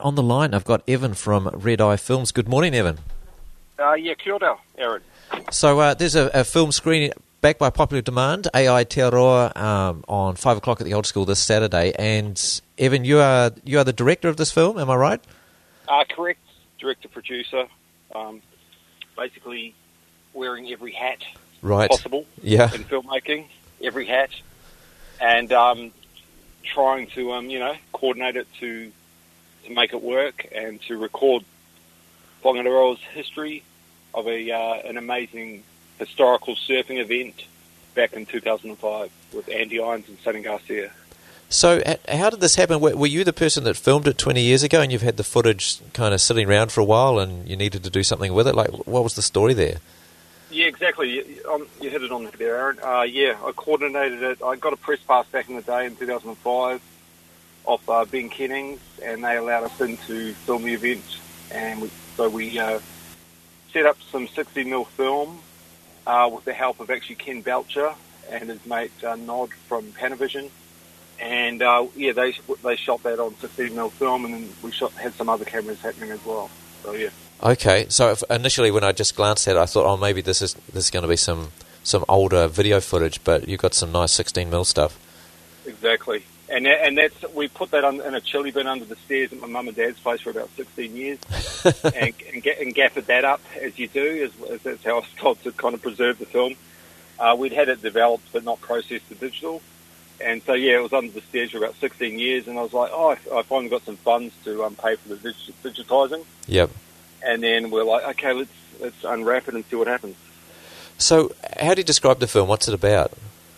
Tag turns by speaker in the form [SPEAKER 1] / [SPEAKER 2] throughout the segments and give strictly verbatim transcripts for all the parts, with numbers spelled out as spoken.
[SPEAKER 1] on the line, I've got Evan from Red Eye Films. Good morning, Evan.
[SPEAKER 2] Uh, yeah, kia ora, Aaron.
[SPEAKER 1] So uh, there's a, a film screening back by popular demand, A I Aotearoa, um, on five o'clock at the Old School this Saturday. And Evan, you are you are the director of this film, am I right?
[SPEAKER 2] Uh, correct, director-producer. Um, basically wearing every hat
[SPEAKER 1] right.
[SPEAKER 2] possible
[SPEAKER 1] yeah.
[SPEAKER 2] in filmmaking, every hat, and um, trying to, um, you know, coordinate it to to make it work and to record Whangaroa's history of a uh, an amazing historical surfing event back in two thousand five with Andy Irons and Sonny Garcia.
[SPEAKER 1] So how did this happen? Were you the person that filmed it twenty years ago and you've had the footage kind of sitting around for a while and you needed to do something with it? Like, what was the story there?
[SPEAKER 2] Yeah, exactly. You, um, you hit it on there, Aaron. Uh, yeah, I coordinated it. I got a press pass back in the day in two thousand five off uh, Ben Kennings, and they allowed us in to film the event. And we, so we uh, set up some sixty millimeter film uh, with the help of actually Ken Belcher and his mate uh, Nod from Panavision. And uh, yeah, they they shot that on sixty millimeter film, and then we shot had some other cameras happening as well. So yeah.
[SPEAKER 1] Okay, so if initially when I just glanced at it, I thought, oh, maybe this is this is going to be some, some older video footage, but you've got some nice sixteen millimeter stuff.
[SPEAKER 2] Exactly, and that, and that's we put that on, in a chili bin under the stairs at my mum and dad's place for about sixteen years, and and, ga- and gaffered that up as you do, as, as that's how I was told to kind of preserve the film. Uh, we'd had it developed but not processed to digital. And so, yeah, it was under the stairs for about sixteen years, and I was like, oh, I, I finally got some funds to um, pay for the dig- digitising.
[SPEAKER 1] Yep. And
[SPEAKER 2] then we're like, okay, let's let's unwrap it and see what happens.
[SPEAKER 1] So, how do you describe the film? What's it about?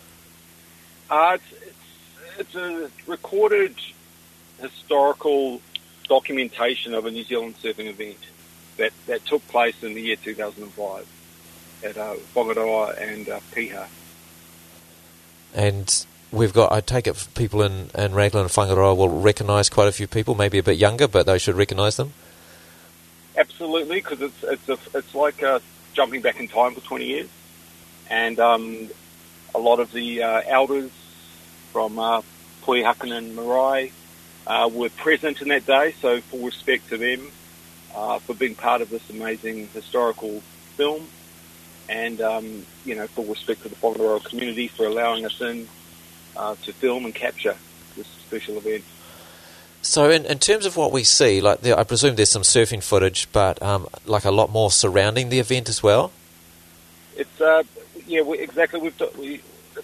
[SPEAKER 2] Uh, it's, it's, it's a recorded historical documentation of a New Zealand surfing event that, that took place in the year two thousand five at uh, Whangaroa and uh, Piha.
[SPEAKER 1] And we've got, I take it people in, in Raglan and Whangaroa will recognise quite a few people, maybe a bit younger, but they should recognise them?
[SPEAKER 2] Absolutely, because it's it's a, it's like uh, jumping back in time for twenty years, and um, a lot of the uh, elders from uh, Poihakan and Marae uh, were present in that day. So, full respect to them uh, for being part of this amazing historical film, and um, you know, full respect to the Whangaroa community for allowing us in uh, to film and capture this special event.
[SPEAKER 1] So in, in terms of what we see, like there, I presume there's some surfing footage, but um, like a lot more surrounding the event as well?
[SPEAKER 2] It's, uh, yeah, we, exactly. We've got, we, it's,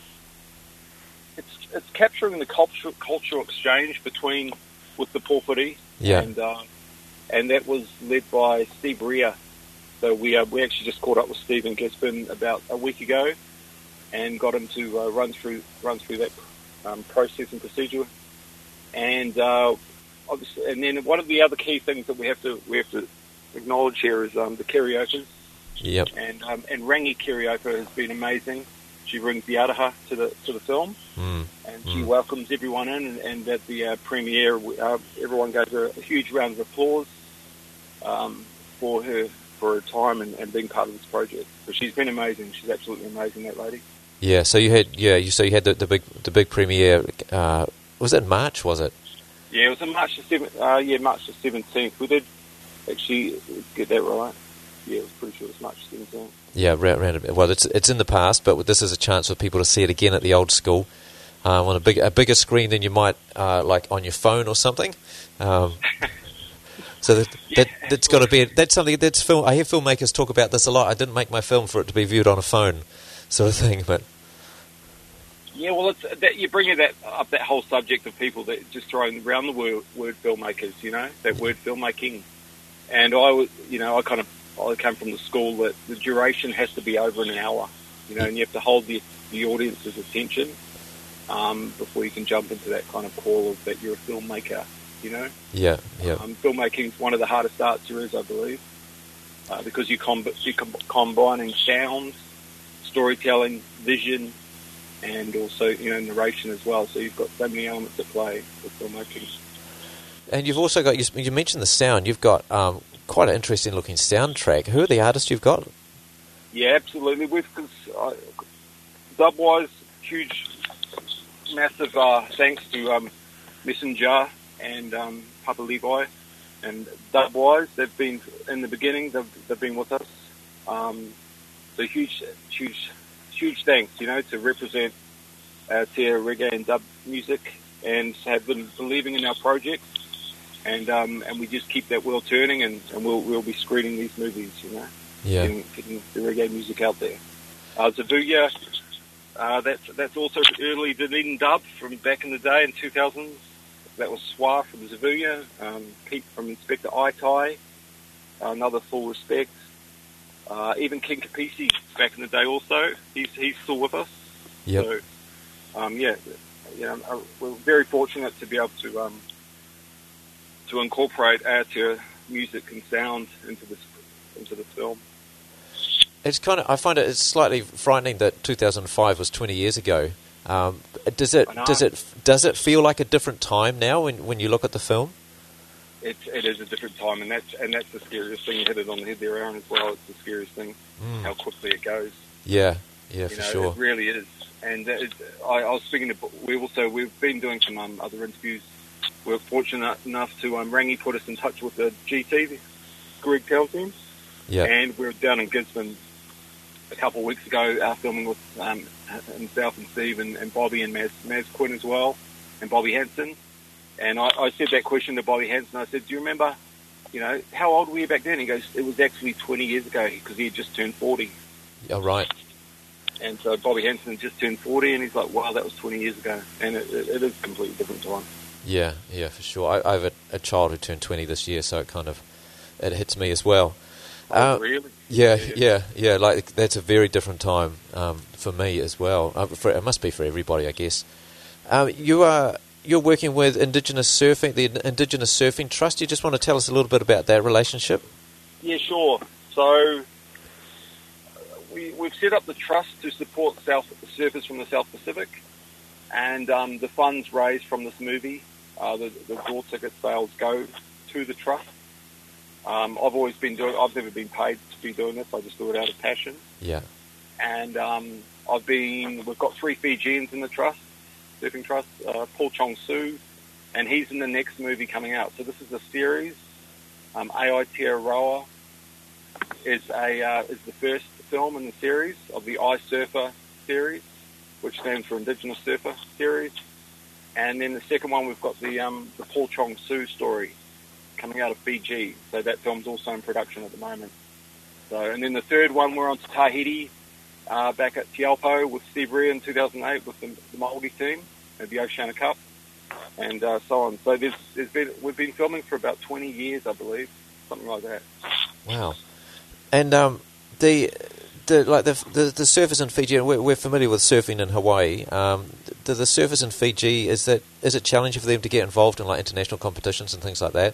[SPEAKER 2] it's it's capturing the cultural, cultural exchange between, with the Pōwhiri,
[SPEAKER 1] yeah.
[SPEAKER 2] and uh, and that was led by Steve Rea. So we uh, we actually just caught up with Stephen Gisborne about a week ago and got him to uh, run through run through that um, process and procedure. And uh, obviously, and then one of the other key things that we have to we have to acknowledge here is um, the karaoke.
[SPEAKER 1] Yep.
[SPEAKER 2] And um, and Rangi karaoke has been amazing. She brings the araha to the to the film,
[SPEAKER 1] mm.
[SPEAKER 2] and she
[SPEAKER 1] mm.
[SPEAKER 2] welcomes everyone in. And, and at the uh, premiere, uh, everyone gave her a huge round of applause um, for her for her time and, and being part of this project. So she's been amazing. She's absolutely amazing, that lady.
[SPEAKER 1] Yeah. So you had yeah. You so you had the, the big the big premiere. Uh, Was it March, was it?
[SPEAKER 2] Yeah, it was in March the seventh. Uh, yeah, March the seventeenth. We did actually get that right. Yeah, I was pretty sure it was March the seventeenth.
[SPEAKER 1] Yeah, round, round, well, it's it's in the past, but this is a chance for people to see it again at the Old School um, on a big a bigger screen than you might uh, like on your phone or something. Um, so that,
[SPEAKER 2] yeah,
[SPEAKER 1] that that's got to be that's something that's film. I hear filmmakers talk about this a lot. I didn't make my film for it to be viewed on a phone, sort of thing, but.
[SPEAKER 2] Yeah, well, it's that you're bringing that up that whole subject of people that just throwing around the word, word filmmakers, you know, that word filmmaking. And I was, you know, I kind of I came from the school that the duration has to be over an hour, you know, and you have to hold the the audience's attention um, before you can jump into that kind of call of that you're a filmmaker, you know.
[SPEAKER 1] Yeah, yeah.
[SPEAKER 2] Um, filmmaking is one of the hardest arts there is, I believe, uh, because you com- you're com- combining sound, storytelling, vision, and also, you know, narration as well. So you've got so many elements at play with filmmaking. And
[SPEAKER 1] you've also got, you, you mentioned the sound, you've got um, quite an interesting looking soundtrack. Who are the artists you've got?
[SPEAKER 2] Yeah, absolutely. We've, uh, Dubwise, huge, massive uh, thanks to um, Messenger and um, Papa Levi. And dub-wise, they've been, in the beginning, they've, they've been with us. Um, so huge, huge, huge thanks, you know, to represent Aotearoa reggae and dub music, and have been believing in our project. And um, and we just keep that wheel turning, and, and we'll we'll be screening these movies, you know,
[SPEAKER 1] Yeah.
[SPEAKER 2] getting, getting the reggae music out there. Uh, Zavuya, uh, that's that's also early Dunedin dub from back in the day in two thousands. That was Swa from Zavuya, um, Pete from Inspector Aitai, another Full Respect. Uh, even King Kapisi back in the day also, he's he's still with us.
[SPEAKER 1] Yep.
[SPEAKER 2] So, um, yeah, you know, uh, we're very fortunate to be able to um, to incorporate Aotearoa music and sound into this into this film.
[SPEAKER 1] It's kind of. I find it it's slightly frightening that two thousand five was twenty years ago. Um, does it
[SPEAKER 2] I know.
[SPEAKER 1] does it does it feel like a different time now when when you look at the film?
[SPEAKER 2] It, it is a different time, and that's and that's the scariest thing. You hit it on the head there, Aaron, as well. It's the scariest thing,
[SPEAKER 1] Mm.
[SPEAKER 2] how quickly it goes.
[SPEAKER 1] Yeah, yeah,
[SPEAKER 2] You
[SPEAKER 1] for
[SPEAKER 2] know,
[SPEAKER 1] sure.
[SPEAKER 2] it really is. And it, I, I was speaking to. We also we've been doing some um, other interviews. We're fortunate enough to um, Rangi put us in touch with the G T, the Greg Tell team,
[SPEAKER 1] Yeah,
[SPEAKER 2] and we were down in Gisborne a couple of weeks ago, uh, filming with um, himself and Steve and, and Bobby and Maz, Maz Quinn as well, and Bobby Hansen. And I, I said that question to Bobby Hansen. I said, "Do you remember, you know, how old were you back then?" He goes, "It was actually twenty years ago because he had just turned forty."
[SPEAKER 1] yeah, right.
[SPEAKER 2] And so Bobby Hansen just turned forty, and he's like, "Wow, that was twenty years ago." And it, it, it is a completely different time.
[SPEAKER 1] Yeah, yeah, for sure. I, I have a, a child who turned twenty this year, so it kind of it hits me as well.
[SPEAKER 2] Oh,
[SPEAKER 1] Uh,
[SPEAKER 2] really?
[SPEAKER 1] Yeah, yeah, yeah. Like that's a very different time um, for me as well. Uh, for, it must be for everybody, I guess. Um, you are you're working with Indigenous Surfing, the Indigenous Surfing Trust. You just want to tell us a little bit about that relationship?
[SPEAKER 2] Yeah, sure. So we, we've set up the trust to support South surfers from the South Pacific, and um, the funds raised from this movie, uh, the, the door ticket sales go to the trust. Um, I've always been doing. I've never been paid to be doing this. I just do it out of passion.
[SPEAKER 1] Yeah,
[SPEAKER 2] And um, I've been. We've got three Fijians in the trust, surfing trust. Uh, Paul Chong Su, and he's in the next movie coming out. So this is a series. Um, Aotearoa is a uh, is the first film in the series of the I Surfer series, which stands for Indigenous Surfer series. And then the second one, we've got the um, the Paul Chong Su story coming out of Fiji. So that film's also in production at the moment. So, and then the third one, we're on to Tahiti, uh, back at Te Aupo with Steve Rea in two thousand eight with the, the Māori team at the Oceania Cup, and uh, so on. So there's, there's been, we've been filming for about twenty years, I believe, something like that.
[SPEAKER 1] wow. And um, the the like the the, the surfers in Fiji, and we're, we're familiar with surfing in Hawaii. Um, the, the surfers in Fiji, is that is it challenging for them to get involved in like international competitions and things like that?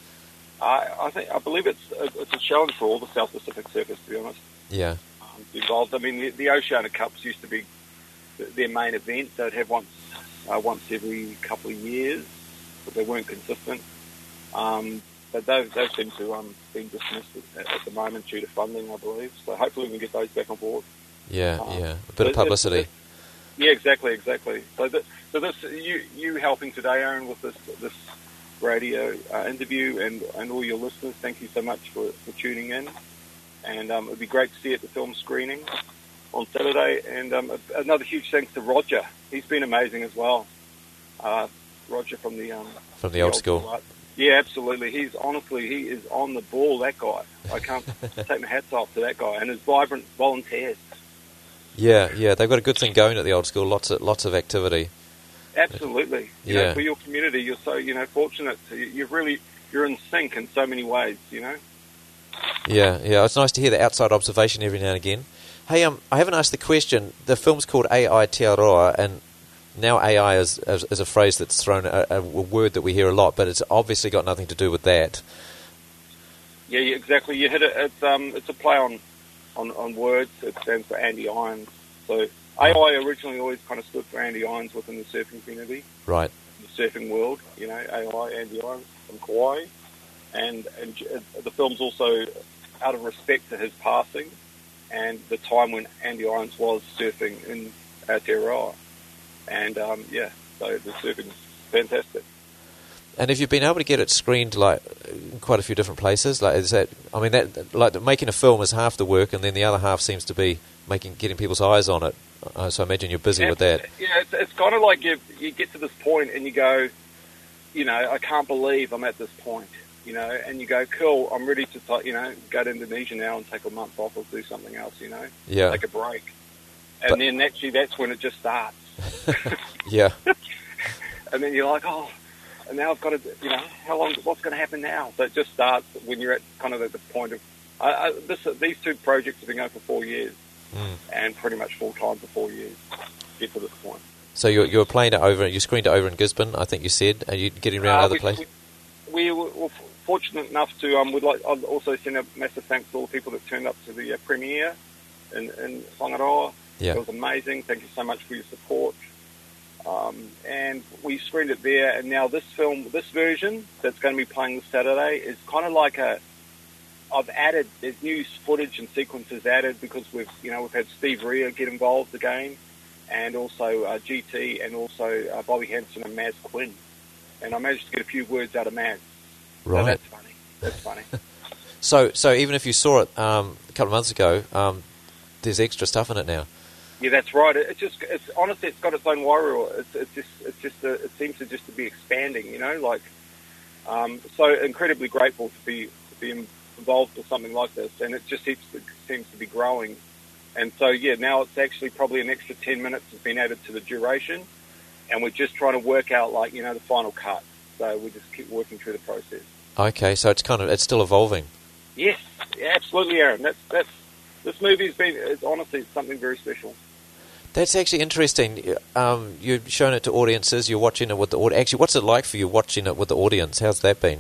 [SPEAKER 2] I, I think I believe it's a, it's a challenge for all the South Pacific surfers, to be honest.
[SPEAKER 1] Yeah,
[SPEAKER 2] Um, involved. I mean, the, the Oceania Cups used to be th- their main event. They'd have once uh, once every couple of years, but they weren't consistent. Um, but those those seem to um been dismissed at, at the moment due to funding, I believe. So hopefully we can get those back on board.
[SPEAKER 1] yeah,
[SPEAKER 2] Um,
[SPEAKER 1] yeah. A bit of
[SPEAKER 2] it-
[SPEAKER 1] publicity.
[SPEAKER 2] it- Yeah, exactly, exactly. So, th- so this you you helping today, Aaron, with this this radio uh, interview, and, and all your listeners. Thank you so much for, for tuning in. And um, it'd be great to see you at the film screening on Saturday. And um, a, another huge thanks to Roger. He's been amazing as well. Uh, Roger from the um,
[SPEAKER 1] From the old school.
[SPEAKER 2] art. Yeah, absolutely. He's honestly he is on the ball. That guy. I can't take my hats off to that guy and his vibrant volunteers.
[SPEAKER 1] Yeah, yeah. They've got a good thing going at the old school. Lots of lots of activity.
[SPEAKER 2] Absolutely. You
[SPEAKER 1] Yeah.
[SPEAKER 2] know, for your community, you're so, you know, fortunate. To, you're really, you're in sync in so many ways, you know.
[SPEAKER 1] Yeah, yeah. It's nice to hear the outside observation every now and again. Hey, um, I haven't asked the question. The film's called Aotearoa, and now A I is, is, is a phrase that's thrown, a, a word that we hear a lot, but it's obviously got nothing to do with that.
[SPEAKER 2] Yeah, yeah, exactly. You hit it. It's um, it's a play on, on, on words. It stands for Andy Irons. So A I originally always kind of stood for Andy Irons within the surfing community,
[SPEAKER 1] Right.
[SPEAKER 2] the surfing world. You know, A I, Andy Irons from Kauai, and and the film's also out of respect to his passing and the time when Andy Irons was surfing in Aotearoa. And um, yeah, so the surfing's fantastic.
[SPEAKER 1] And if you've been able to get it screened like in quite a few different places, like is that? I mean, that like making a film is half the work, and then the other half seems to be making getting people's eyes on it. Uh, so I imagine you're busy
[SPEAKER 2] yeah,
[SPEAKER 1] with that.
[SPEAKER 2] Yeah, it's, it's kind of like you you get to this point and you go, you know, I can't believe I'm at this point, you know, and you go, cool, I'm ready to, you know, go to Indonesia now and take a month off or do something else, you know,
[SPEAKER 1] yeah,
[SPEAKER 2] take a break, and
[SPEAKER 1] but,
[SPEAKER 2] then actually that's when it just starts.
[SPEAKER 1] Yeah,
[SPEAKER 2] and then you're like, oh. And now I've got to, you know, how long? What's going to happen now? So it just starts when you're at kind of at the point of. I, I, this, these two projects have been going for four years,
[SPEAKER 1] mm.
[SPEAKER 2] and pretty much full time for four years. Get to this point.
[SPEAKER 1] So you're you're playing it over. You screened it over in Gisborne, I think you said. Are you getting around
[SPEAKER 2] uh,
[SPEAKER 1] other
[SPEAKER 2] we,
[SPEAKER 1] places?
[SPEAKER 2] We, we were fortunate enough to. Um, we'd like. I'd also send a massive thanks to all the people that turned up to the uh, premiere in, in Whangaroa.
[SPEAKER 1] Yeah.
[SPEAKER 2] It was amazing. Thank you so much for your support. Um, and we screened it there, and now this film, this version that's going to be playing this Saturday is kind of like a. I've added there's new footage and sequences added because we've you know we've had Steve Rea get involved again, and also uh, G T and also uh, Bobby Hansen and Maz Quinn, and I managed to get a few words out of Maz.
[SPEAKER 1] Right,
[SPEAKER 2] so that's funny. That's funny.
[SPEAKER 1] so so even if you saw it um, a couple of months ago, um, there's extra stuff in it now.
[SPEAKER 2] Yeah, that's right. It, it just, it's honestly, it's got its own worry. It's, it's just, it's just, a, it seems to just to be expanding. You know, like, um, so incredibly grateful to be to be involved with something like this, and it just seems to, seems to be growing. And so, yeah, now it's actually probably an extra ten minutes has been added to the duration, and we're just trying to work out, like, you know, the final cut. So we just keep working through the process.
[SPEAKER 1] Okay, so it's kind of it's still evolving.
[SPEAKER 2] Yes, yeah, absolutely, Aaron. That's that's this movie's been. It's honestly it's something very special.
[SPEAKER 1] That's actually interesting. Um, you've shown it to audiences. You're watching it with the audience. Actually, what's it like for you watching it with the audience? How's that been?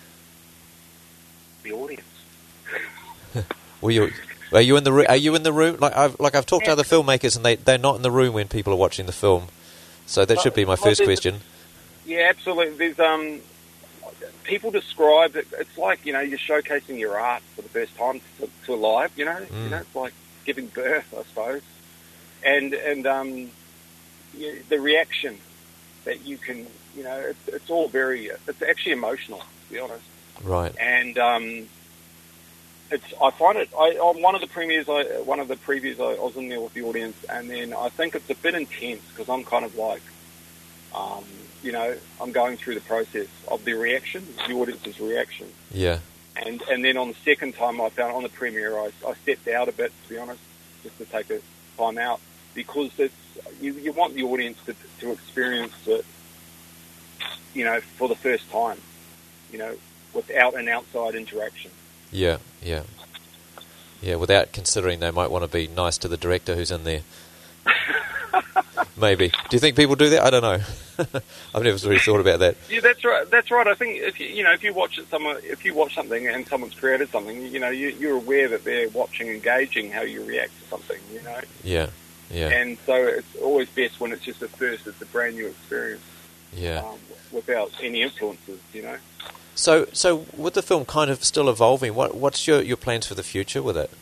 [SPEAKER 2] The audience.
[SPEAKER 1] Were you? Are you in the? Are you in the room? Like I've like I've talked
[SPEAKER 2] yeah.
[SPEAKER 1] to other filmmakers, and they they're not in the room when people are watching the film. So that should be my first question.
[SPEAKER 2] Yeah, absolutely. There's um, people describe it. It's like you know you're showcasing your art for the first time to, to live. You know, mm. you know, it's like giving birth, I suppose. And and um, you, the reaction that you can, you know, it's, it's all very, it's actually emotional, to be honest.
[SPEAKER 1] Right.
[SPEAKER 2] And um, it's, I find it, I, on one of the premieres, I, one of the previews, I, I was in there with the audience, and then I think it's a bit intense because I'm kind of like, um, you know, I'm going through the process of the reaction, the audience's reaction.
[SPEAKER 1] Yeah. And
[SPEAKER 2] and then on the second time I found on the premiere, I, I stepped out a bit, to be honest, just to take a time out. Because it's, you, you want the audience to, to experience it, you know, for the first time, you know, without an outside interaction.
[SPEAKER 1] Yeah, yeah. Yeah, without considering they might want to be nice to the director who's in there. Maybe. Do you think people do that? I don't know. I've never really thought about that.
[SPEAKER 2] Yeah, that's right. That's right. I think if you, you know, if you watch it, someone, if you watch something and someone's created something, you know, you, you're aware that they're watching, engaging how you react to something. You know.
[SPEAKER 1] Yeah. Yeah.
[SPEAKER 2] And so it's always best when it's just a first, it's a brand new experience.
[SPEAKER 1] Yeah.
[SPEAKER 2] Um, without any influences, you know.
[SPEAKER 1] So, so with the film kind of still evolving, what what's your, your plans for the future with it?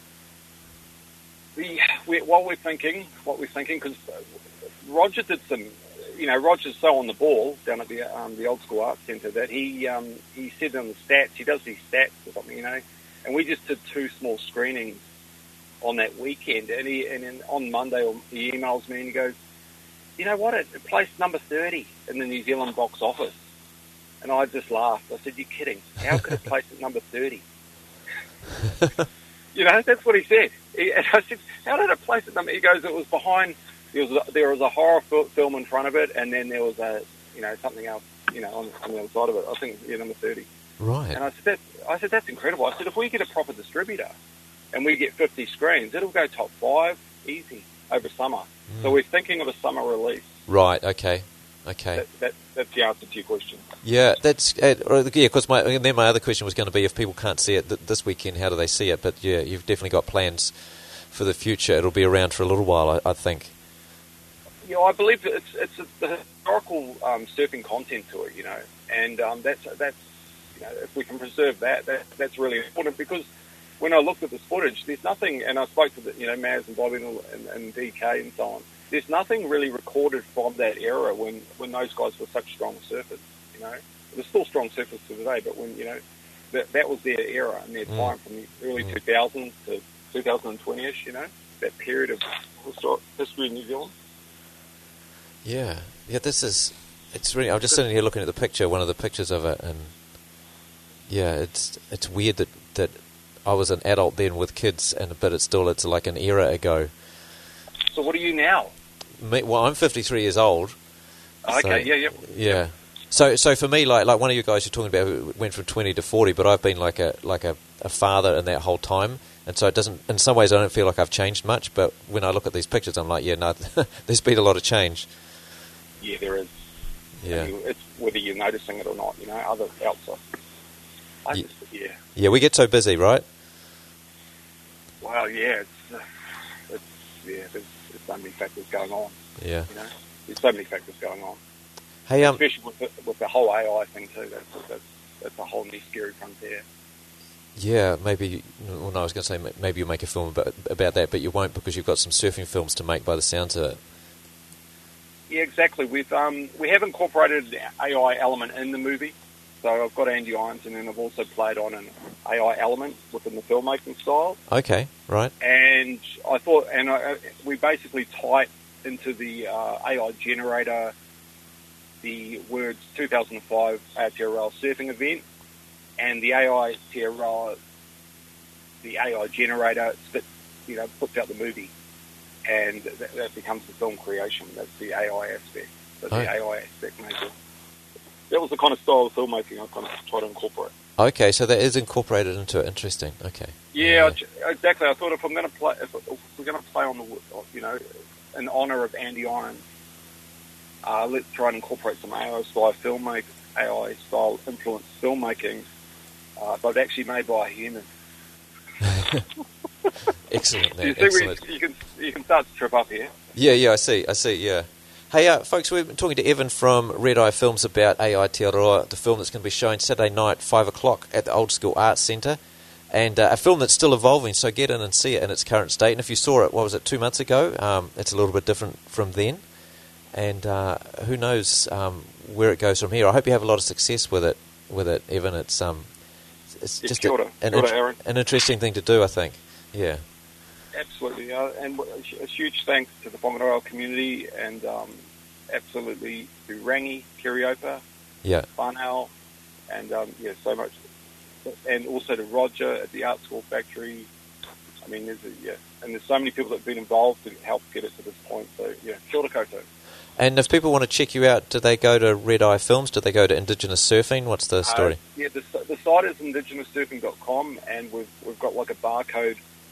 [SPEAKER 2] We, we what we're thinking, what we're thinking, because Roger did some, you know, Roger's so on the ball down at the um, the Old School Arts Centre that he um, he said on the stats, he does these stats or something, you know, and we just did two small screenings on that weekend, and he and then on Monday he emails me and he goes, you know what, it, it placed number thirty in the New Zealand box office, and I just laughed. I said, you're kidding? How could it place at number thirty? You know, that's what he said. He, and I said, how did it place at number? He goes, it was behind. There was a, there was a horror film in front of it, and then there was a you know something else you know on, on the other side of it. I think yeah, number thirty.
[SPEAKER 1] Right.
[SPEAKER 2] And I said, that, I said that's incredible. I said if we get a proper distributor and we get fifty screens, it'll go top five easy over summer. Mm. So we're thinking of a summer release.
[SPEAKER 1] Right, okay, okay.
[SPEAKER 2] That, that, that's the answer to your question.
[SPEAKER 1] Yeah, that's uh, yeah. Because my and then my other question was going to be if people can't see it th- this weekend, how do they see it? But yeah, you've definitely got plans for the future. It'll be around for a little while, I, I think. Yeah,
[SPEAKER 2] I believe that it's it's a, the historical um, surfing content to it, you know, and um, that's that's you know if we can preserve that, that that's really important because. When I looked at this footage, there's nothing, and I spoke to the, you know Maz and Bobby and, and D K and so on. There's nothing really recorded from that era when, when those guys were such strong surfers, you know. There's still strong surfers to today, but when, you know, that, that was their era and their
[SPEAKER 1] Mm.
[SPEAKER 2] time from the early
[SPEAKER 1] Mm.
[SPEAKER 2] two thousands to two thousand twenty-ish, you know, that period of historic history in New Zealand.
[SPEAKER 1] Yeah, yeah. This is. It's really. I'm just sitting here looking at the picture, one of the pictures of it, and yeah, it's it's weird that, that I was an adult then with kids, and but it's still it's like an era ago.
[SPEAKER 2] So what are you now?
[SPEAKER 1] Me, well, I'm fifty-three years old.
[SPEAKER 2] Okay,
[SPEAKER 1] so,
[SPEAKER 2] yeah, yeah.
[SPEAKER 1] yeah. So so for me, like like one of you guys you're talking about who went from twenty to forty, but I've been like a like a, a father in that whole time, and so it doesn't. In some ways, I don't feel like I've changed much, but when I look at these pictures, I'm like, yeah, no, there's been a lot of change.
[SPEAKER 2] Yeah, there is.
[SPEAKER 1] Yeah.
[SPEAKER 2] I mean, it's whether you're noticing it or not, you know, other outside. I
[SPEAKER 1] Ye-
[SPEAKER 2] just, yeah.
[SPEAKER 1] Yeah, we get so busy, right?
[SPEAKER 2] Well, yeah, it's, uh, it's yeah, there's, there's so many factors going on,
[SPEAKER 1] Yeah.
[SPEAKER 2] you know. There's so many factors going on.
[SPEAKER 1] Hey, um,
[SPEAKER 2] Especially with the, with the whole A I thing, too. That's, that's, that's a whole new scary frontier.
[SPEAKER 1] yeah, maybe. Well, no, I was going to say ma- maybe you'll make a film about about that, but you won't because you've got some surfing films to make by the sounds of it.
[SPEAKER 2] Yeah, exactly. We've um, we have incorporated the A I element in the movie. So I've got Andy Irons, and then I've also played on an A I element within the filmmaking style.
[SPEAKER 1] Okay, right.
[SPEAKER 2] And I thought, and I, we basically tied into the uh, A I generator the words two thousand five Aotearoa surfing event, and the A I Aotearoa, the A I generator, spit, you know, puts out the movie. And that, that becomes the film creation. That's the A I aspect. So the
[SPEAKER 1] Oh.
[SPEAKER 2] A I aspect makes it. That was the kind of style of filmmaking I kind of tried to incorporate.
[SPEAKER 1] Okay, so that is incorporated into it. Interesting. Okay.
[SPEAKER 2] Yeah, I j- exactly. I thought if I'm going to play, if, if we're going to play on the, you know, in honour of Andy Irons, uh, let's try and incorporate some A I style filmmaking, A I style influenced filmmaking, uh, but actually made by a human.
[SPEAKER 1] Excellent.
[SPEAKER 2] Do you
[SPEAKER 1] Man,
[SPEAKER 2] see where
[SPEAKER 1] excellent.
[SPEAKER 2] you, you can you can start to trip up here?
[SPEAKER 1] Yeah, yeah, I see, I see, yeah. Hey, uh, folks, we've been talking to Evan from Red Eye Films about Aotearoa, the film that's going to be showing Saturday night, five o'clock, at the Old School Arts Centre, and uh, a film that's still evolving, so get in and see it in its current state. And if you saw it, what was it, two months ago, um, it's a little bit different from then, and uh, who knows um, where it goes from here. I hope you have a lot of success with it, with it, Evan. It's um, it's
[SPEAKER 2] Yeah,
[SPEAKER 1] just
[SPEAKER 2] kia
[SPEAKER 1] a,
[SPEAKER 2] ora.
[SPEAKER 1] an,
[SPEAKER 2] Kia ora,
[SPEAKER 1] int-
[SPEAKER 2] Aaron.
[SPEAKER 1] an interesting thing to do, I think. Yeah.
[SPEAKER 2] Absolutely, uh, and a huge thanks to the Whangaroa community, and um, absolutely to Rangi, Kiriopa,
[SPEAKER 1] Yeah.
[SPEAKER 2] Whanau, and um, yeah, so much, and also to Roger at the Art School Factory. I mean, there's a, yeah, and there's so many people that have been involved to help get it to this point. So yeah, kia ora koutou.
[SPEAKER 1] And if people want to check you out, do they go to Red Eye Films? Do they go to Indigenous Surfing? What's the story?
[SPEAKER 2] Uh, yeah, the, the site is indigenous surfing dot com, and we've we've got like a barcode,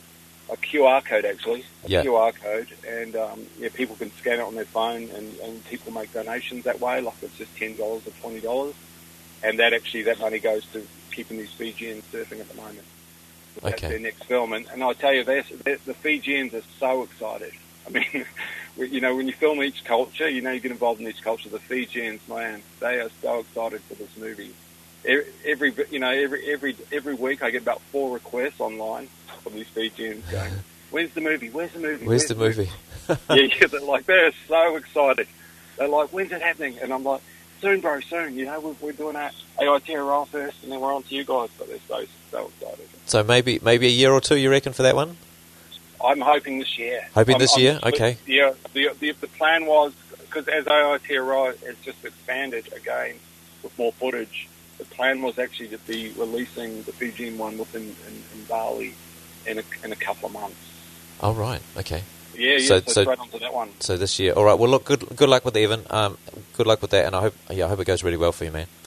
[SPEAKER 2] a Q R code actually, a
[SPEAKER 1] Yeah.
[SPEAKER 2] Q R code, and um, yeah, people can scan it on their phone, and, and people make donations that way, like it's just ten dollars or twenty dollars, and that actually that money goes to keeping these Fijians surfing at the moment. So that's
[SPEAKER 1] Okay.
[SPEAKER 2] their next film, and, and I tell you, they're, they're, the Fijians are so excited. I mean, you know, when you film each culture, you know, you get involved in each culture. The Fijians, man, they are so excited for this movie. Every, every you know, every every every week I get about four requests online from these Fijians going, "Where's the movie? Where's the movie?
[SPEAKER 1] Where's the movie?
[SPEAKER 2] yeah, yeah, they're like, they're so excited. They're like, when's it happening? And I'm like, soon, bro, soon. You know, we're, we're doing that Aotearoa first, and then we're on to you guys. But they're so so excited.
[SPEAKER 1] So maybe maybe a year or two, you reckon, for that one?
[SPEAKER 2] I'm hoping this year.
[SPEAKER 1] Hoping
[SPEAKER 2] I'm-
[SPEAKER 1] this
[SPEAKER 2] I'm-
[SPEAKER 1] year? Okay.
[SPEAKER 2] Yeah, the, the the plan was, because as Aotearoa has just expanded again with more footage, the plan was actually to be releasing the Fijian one within in, in Bali in a, in a couple of months.
[SPEAKER 1] Oh, right. Okay.
[SPEAKER 2] Yeah, yeah,
[SPEAKER 1] So-
[SPEAKER 2] so,
[SPEAKER 1] so-
[SPEAKER 2] straight onto that one.
[SPEAKER 1] So this year. All right. Well, look, good good luck with Evan. Um, good luck with that, and I hope yeah, I hope it goes really well for you, man.